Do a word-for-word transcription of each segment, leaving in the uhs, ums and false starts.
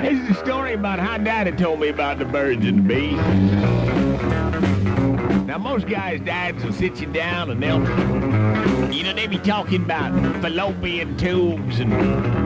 This is a story about how Daddy told me about the birds and the bees. Now, most guys' dads will sit you down and they'll, you know, they be talking about fallopian tubes and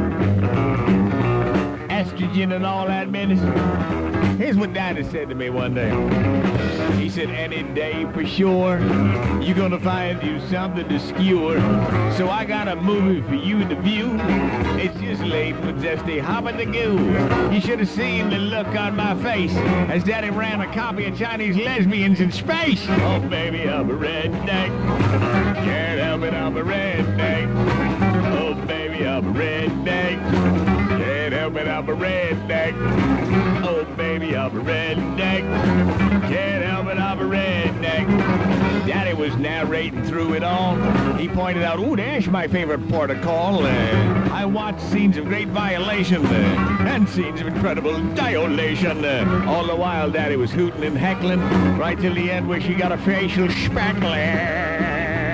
estrogen and all that business. Here's what Daddy said to me one day. He said, any day for sure, you're gonna find you something to skewer. So I got a movie for you to view. It's just laden with zesty hobbit-the-goo. You should have seen the look on my face as Daddy ran a copy of Chinese lesbians in space. Oh, baby, I'm a redneck. Can't help it, I'm a redneck. Oh, baby, I'm a redneck. Can't help it, I'm a redneck. Oh, baby, I'm a redneck. Can't help it, I'm a redneck. Daddy was narrating through it all. He pointed out, ooh, that's my favorite port of call. Uh, I watched scenes of great violation uh, and scenes of incredible dilation. Uh, all the while, Daddy was hooting and heckling right till the end where she got a facial speckler.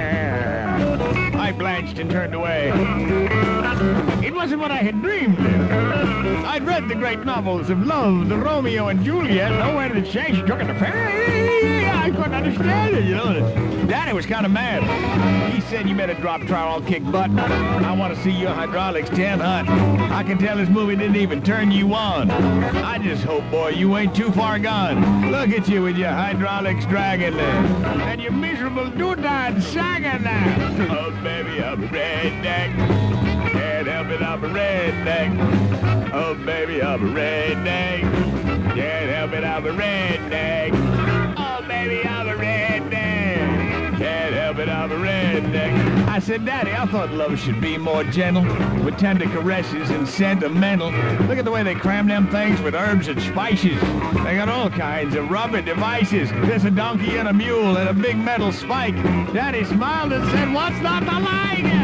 I blanched and turned away. It wasn't what I had dreamed. I'd read the great novels of love, the Romeo and Juliet. Nowhere did it say she took it to ferry. I couldn't understand it, you know. Daddy was kind of mad. He said, you better drop trowel, kick butt. I want to see your hydraulics ten hot. I can tell this movie didn't even turn you on. I just hope, boy, you ain't too far gone. Look at you with your hydraulics dragging there. And your miserable doodad sagging there. Oh, baby, I'm a redneck. Can't help it, I'm a redneck. Oh, baby, I'm a redneck. Can't help it, I'm a redneck. Oh, baby, I'm a redneck. Can't help it, I'm a redneck. I said, Daddy, I thought love should be more gentle, with tender caresses and sentimental. Look at the way they cram them things with herbs and spices. They got all kinds of rubber devices. There's a donkey and a mule and a big metal spike. Daddy smiled and said, what's not to like?